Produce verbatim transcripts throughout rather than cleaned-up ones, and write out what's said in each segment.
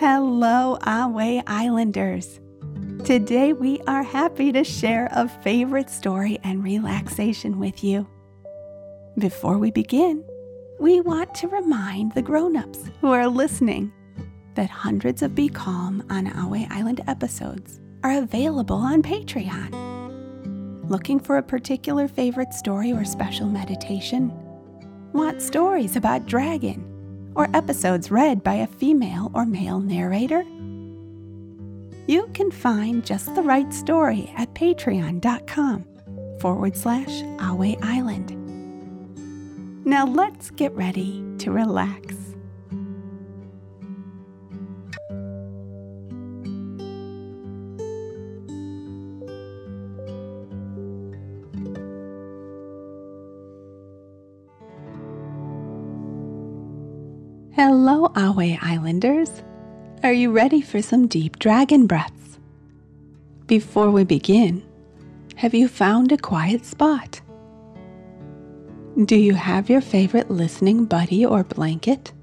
Hello, Ahway Islanders. Today we are happy to share a favorite story and relaxation with you. Before we begin, we want to remind the grown-ups who are listening that hundreds of Be Calm on Ahway Island episodes are available on Patreon. Looking for a particular favorite story or special meditation? Want stories about dragon or episodes read by a female or male narrator? You can find just the right story at patreon.com forward slash Ahway Island. Now let's get ready to relax. Hello, Ahway Islanders. Are you ready for some deep dragon breaths? Before we begin, have you found a quiet spot? Do you have your favorite listening buddy or blanket?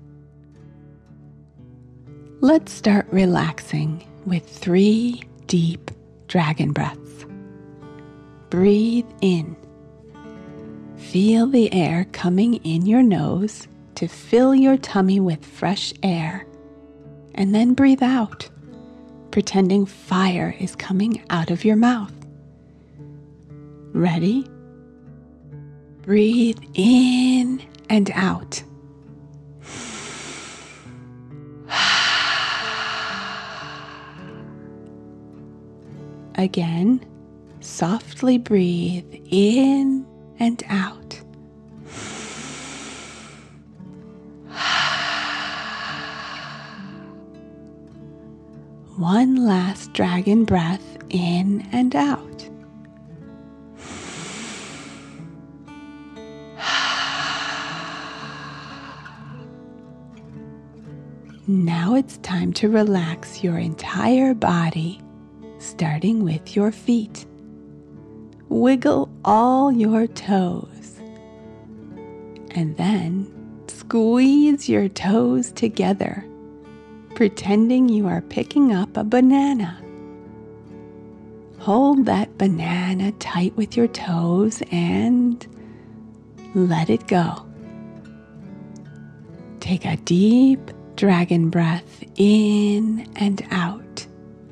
Let's start relaxing with three deep dragon breaths. Breathe in. Feel the air coming in your nose to fill your tummy with fresh air, and then breathe out, pretending fire is coming out of your mouth. Ready? Breathe in and out. Again, softly breathe in and out. One last dragon breath in and out. Now it's time to relax your entire body, starting with your feet. Wiggle all your toes, and then squeeze your toes together, pretending you are picking up a banana. Hold that banana tight with your toes and let it go. Take a deep dragon breath in and out.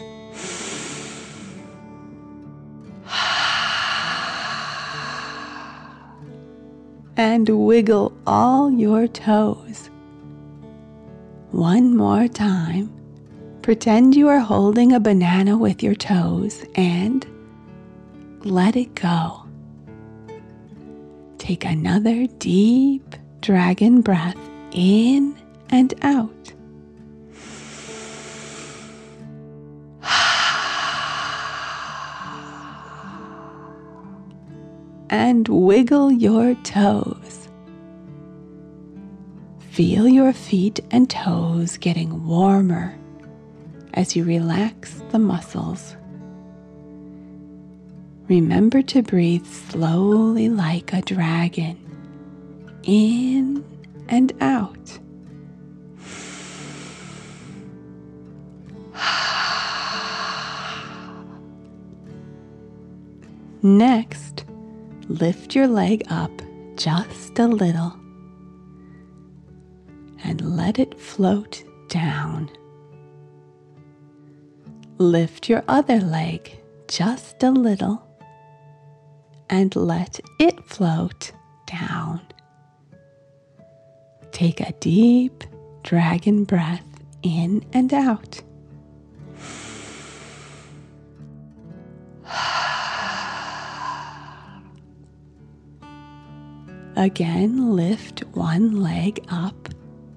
And wiggle all your toes. One more time. Pretend you are holding a banana with your toes and let it go. Take another deep dragon breath in and out. And wiggle your toes. Feel your feet and toes getting warmer as you relax the muscles. Remember to breathe slowly like a dragon, in and out. Next, lift your leg up just a little and let it float down. Lift your other leg just a little and let it float down. Take a deep dragon breath in and out. Again, lift one leg up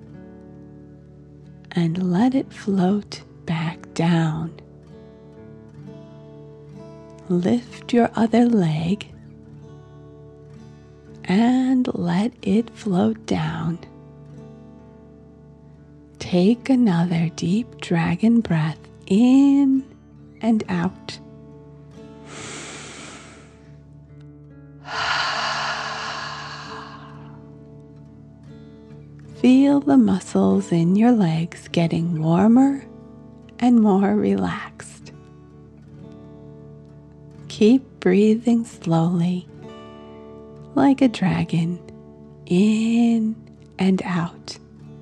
and let it float back down. Lift your other leg and let it float down. Take another deep dragon breath in and out. Feel the muscles in your legs getting warmer and more relaxed. Keep breathing slowly, like a dragon, in and out.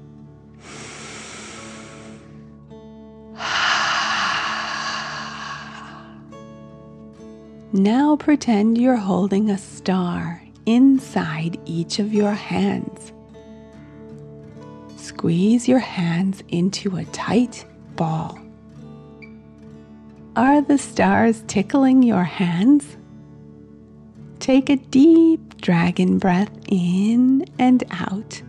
Now pretend you're holding a star inside each of your hands. Squeeze your hands into a tight ball. Are the stars tickling your hands? Take a deep dragon breath in and out.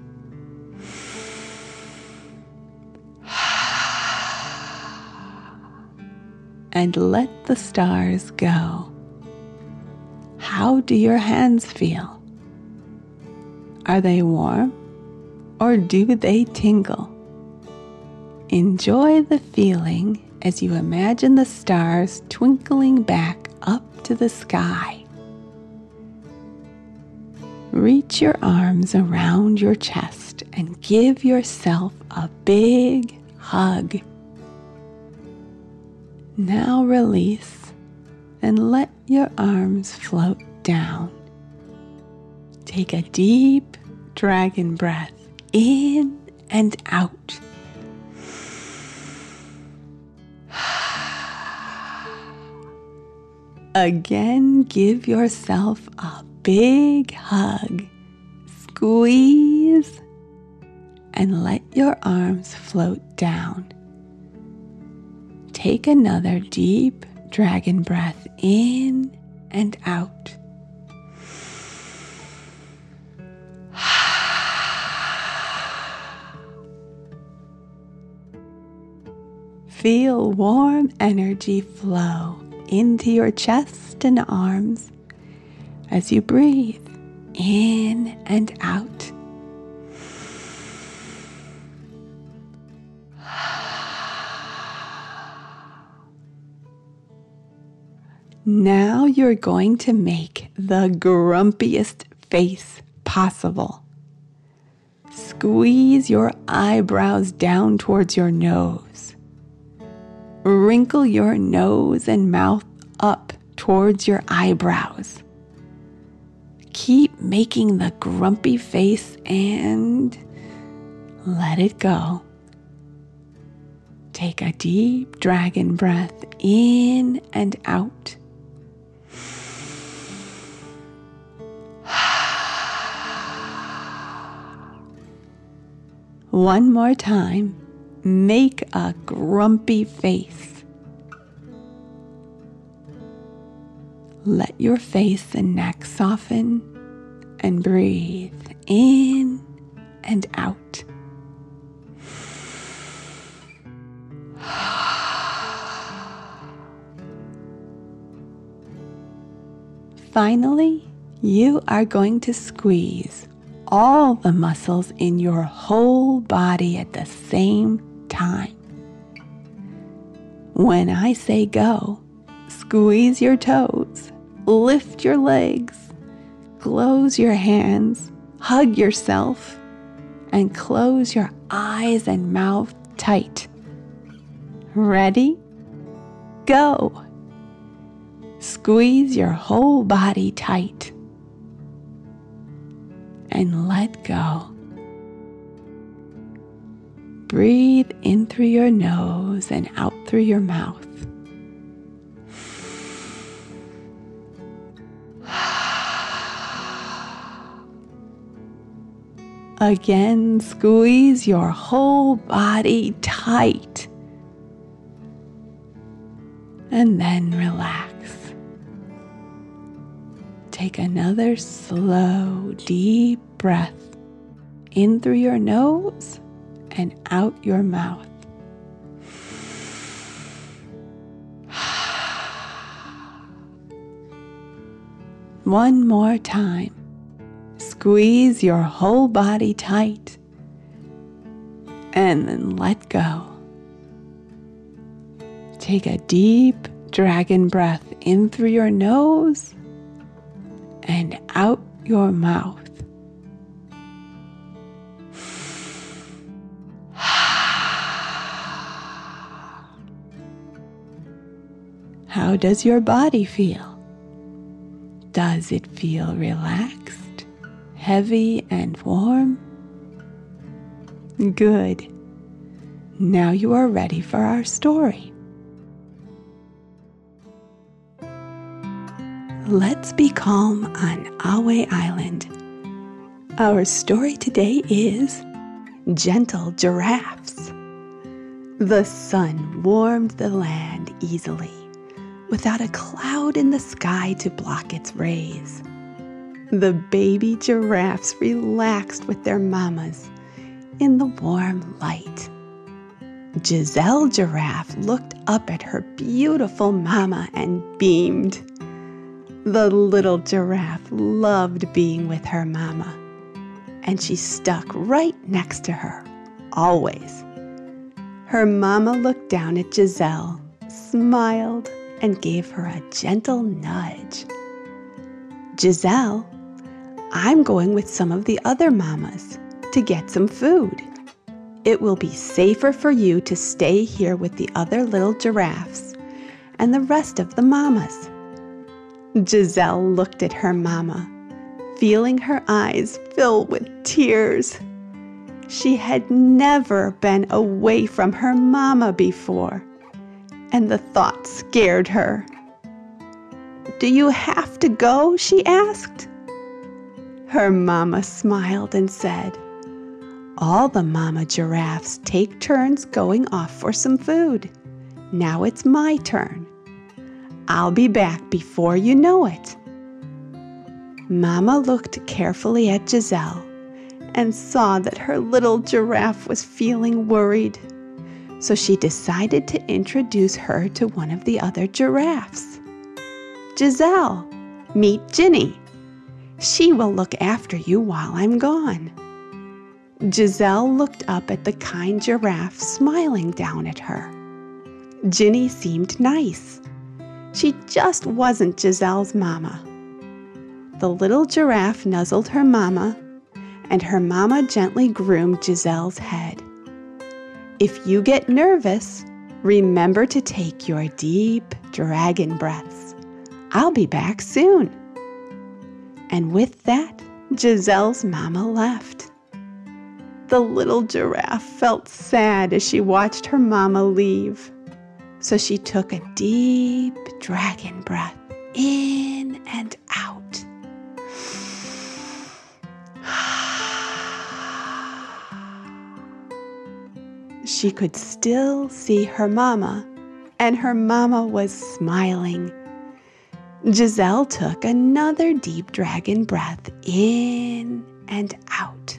And let the stars go. How do your hands feel? Are they warm or do they tingle? Enjoy the feeling as you imagine the stars twinkling back up to the sky. Reach your arms around your chest and give yourself a big hug. Now release and let your arms float down. Take a deep dragon breath in and out. Again, give yourself a big hug. Squeeze and let your arms float down. Take another deep dragon breath in and out. Feel warm energy flow into your chest and arms as you breathe in and out. Now you're going to make the grumpiest face possible. Squeeze your eyebrows down towards your nose. Wrinkle your nose and mouth up towards your eyebrows. Keep making the grumpy face and let it go. Take a deep dragon breath in and out. One more time, make a grumpy face. Let your face and neck soften and breathe in and out. Finally, you are going to squeeze all the muscles in your whole body at the same time. When I say go, squeeze your toes, lift your legs, close your hands, hug yourself, and close your eyes and mouth tight. Ready? Go! Squeeze your whole body tight and let go. Breathe in through your nose and out through your mouth. Again, squeeze your whole body tight and then relax. Take another slow, deep breath in through your nose and out your mouth. One more time. Squeeze your whole body tight and then let go. Take a deep dragon breath in through your nose and out your mouth. How does your body feel? Does it feel relaxed, heavy, and warm? Good. Now you are ready for our story. Let's be calm on Ahway Island. Our story today is Gentle Giraffes. The sun warmed the land easily, without a cloud in the sky to block its rays. The baby giraffes relaxed with their mamas in the warm light. Giselle Giraffe looked up at her beautiful mama and beamed. The little giraffe loved being with her mama, and she stuck right next to her, always. Her mama looked down at Giselle, smiled, and gave her a gentle nudge. Giselle, I'm going with some of the other mamas to get some food. It will be safer for you to stay here with the other little giraffes and the rest of the mamas. Giselle looked at her mama, feeling her eyes fill with tears. She had never been away from her mama before, and the thought scared her. Do you have to go? She asked. Her mama smiled and said, all the mama giraffes take turns going off for some food. Now it's my turn. I'll be back before you know it. Mama looked carefully at Giselle and saw that her little giraffe was feeling worried. So she decided to introduce her to one of the other giraffes. Giselle, meet Ginny. She will look after you while I'm gone. Giselle looked up at the kind giraffe smiling down at her. Ginny seemed nice. She just wasn't Giselle's mama. The little giraffe nuzzled her mama, and her mama gently groomed Giselle's head. If you get nervous, remember to take your deep dragon breaths. I'll be back soon. And with that, Giselle's mama left. The little giraffe felt sad as she watched her mama leave. So she took a deep dragon breath in and out. She could still see her mama, and her mama was smiling. Giselle took another deep dragon breath in and out.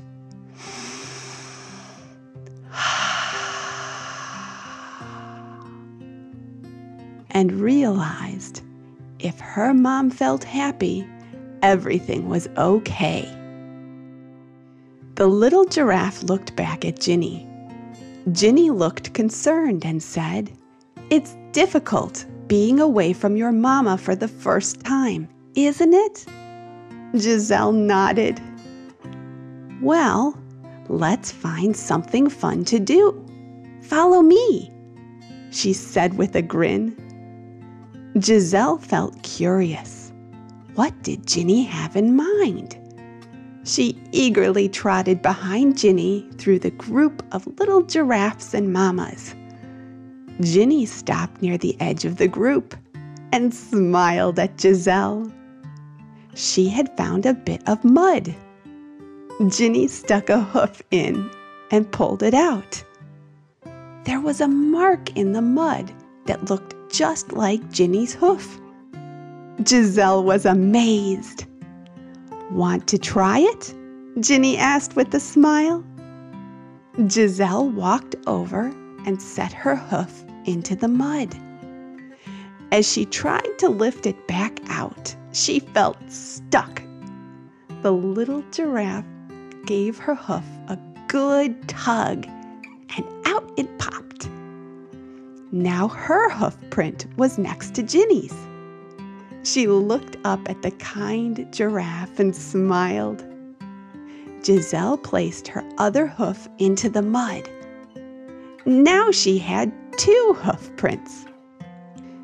And realized if her mom felt happy, everything was okay. The little giraffe looked back at Ginny. Ginny looked concerned and said, It's difficult being away from your mama for the first time, isn't it? Giselle nodded. Well, let's find something fun to do. Follow me, she said with a grin. Giselle felt curious. What did Ginny have in mind? She eagerly trotted behind Ginny through the group of little giraffes and mamas. Ginny stopped near the edge of the group and smiled at Giselle. She had found a bit of mud. Ginny stuck a hoof in and pulled it out. There was a mark in the mud that looked just like Ginny's hoof. Giselle was amazed. Want to try it? Ginny asked with a smile. Giselle walked over and set her hoof into the mud. As she tried to lift it back out, she felt stuck. The little giraffe gave her hoof a good tug, and out it popped. Now her hoof print was next to Ginny's. She looked up at the kind giraffe and smiled. Giselle placed her other hoof into the mud. Now she had two hoof prints.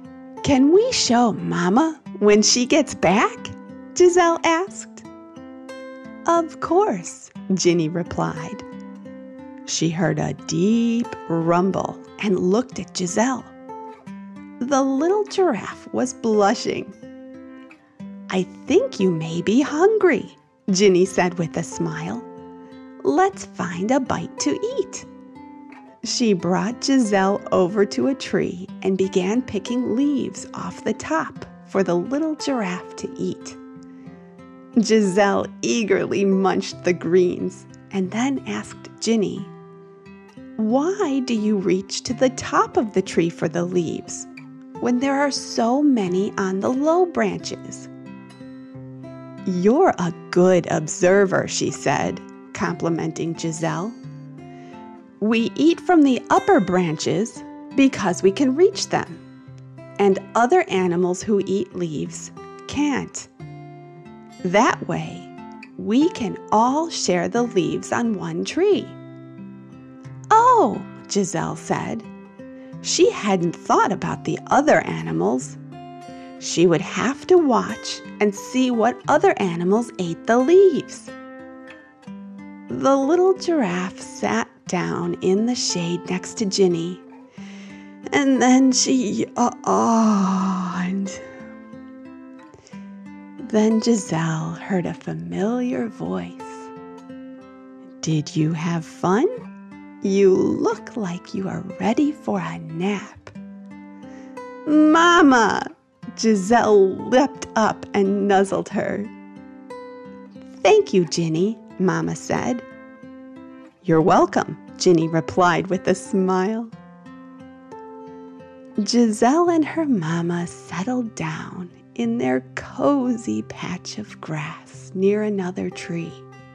"Can we show Mama when she gets back?" Giselle asked. "Of course," Ginny replied. She heard a deep rumble and looked at Giselle. The little giraffe was blushing. "I think you may be hungry," Ginny said with a smile. "Let's find a bite to eat." She brought Giselle over to a tree and began picking leaves off the top for the little giraffe to eat. Giselle eagerly munched the greens and then asked Ginny, "Why do you reach to the top of the tree for the leaves when there are so many on the low branches?" "You're a good observer," she said, complimenting Giselle. "We eat from the upper branches because we can reach them, and other animals who eat leaves can't. That way, we can all share the leaves on one tree." "Oh," Giselle said. She hadn't thought about the other animals. She would have to watch and see what other animals ate the leaves. The little giraffe sat down in the shade next to Ginny, and then she yawned. Then Giselle heard a familiar voice. "Did you have fun? You look like you are ready for a nap." "Mama!" Giselle leapt up and nuzzled her. "Thank you, Ginny," Mama said. "You're welcome," Ginny replied with a smile. Giselle and her mama settled down in their cozy patch of grass near another tree.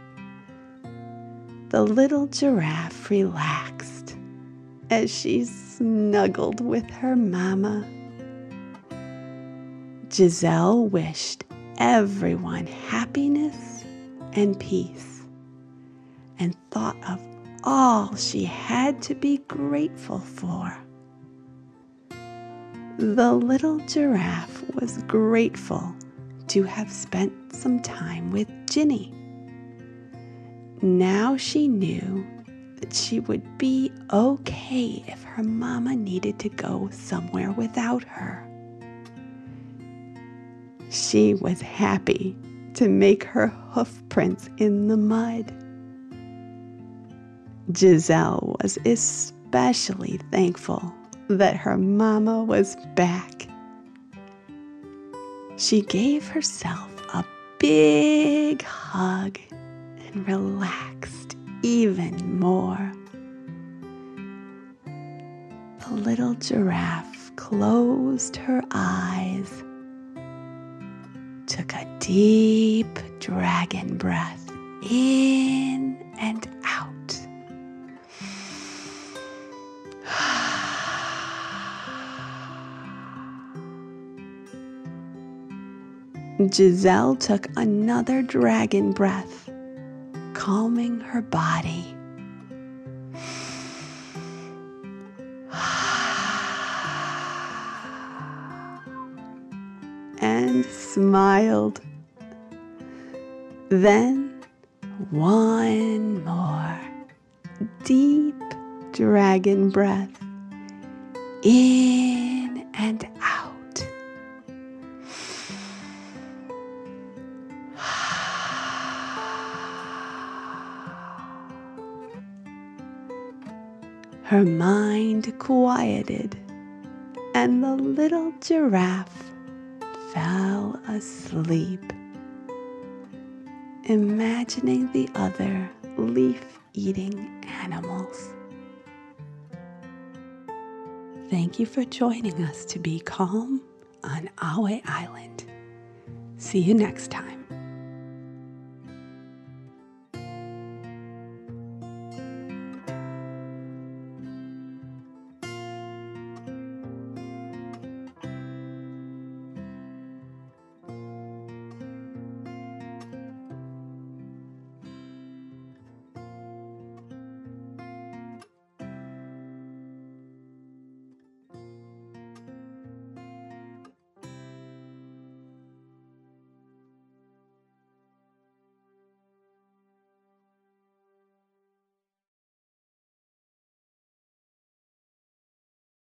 The little giraffe relaxed as she snuggled with her mama. Giselle wished everyone happiness and peace and thought of all she had to be grateful for. The little giraffe was grateful to have spent some time with Ginny. Now she knew that she would be okay if her mama needed to go somewhere without her. She was happy to make her hoof prints in the mud. Giselle was especially thankful that her mama was back. She gave herself a big hug and relaxed even more. The little giraffe closed her eyes, took a deep dragon breath in and out, Giselle took another dragon breath, calming her body. And smiled. Then one more deep dragon breath in and out. Her mind quieted, and the little giraffe fell asleep, imagining the other leaf-eating animals. Thank you for joining us to be calm on Ahway Island. See you next time.